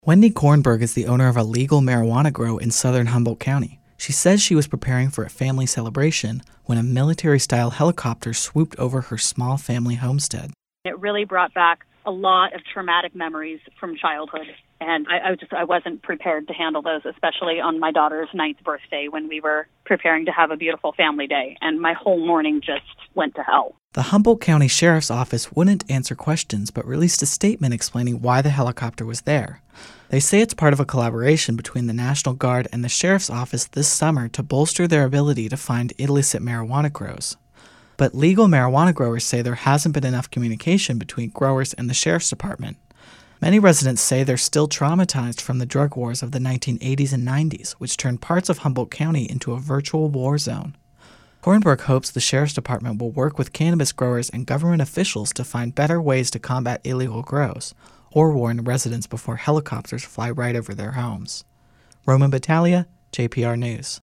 Wendy Kornberg is the owner of a legal marijuana grow in southern Humboldt County. She says she was preparing for a family celebration when a military-style helicopter swooped over her small family homestead. It really brought back a lot of traumatic memories from childhood, and I wasn't prepared to handle those, especially on my daughter's 9th birthday when we were preparing to have a beautiful family day, and my whole morning just went to hell. The Humboldt County Sheriff's Office wouldn't answer questions but released a statement explaining why the helicopter was there. They say it's part of a collaboration between the National Guard and the Sheriff's Office this summer to bolster their ability to find illicit marijuana grows. But legal marijuana growers say there hasn't been enough communication between growers and the Sheriff's Department. Many residents say they're still traumatized from the drug wars of the 1980s and 90s, which turned parts of Humboldt County into a virtual war zone. Kornberg hopes the Sheriff's Department will work with cannabis growers and government officials to find better ways to combat illegal grows, or warn residents before helicopters fly right over their homes. Roman Battaglia, JPR News.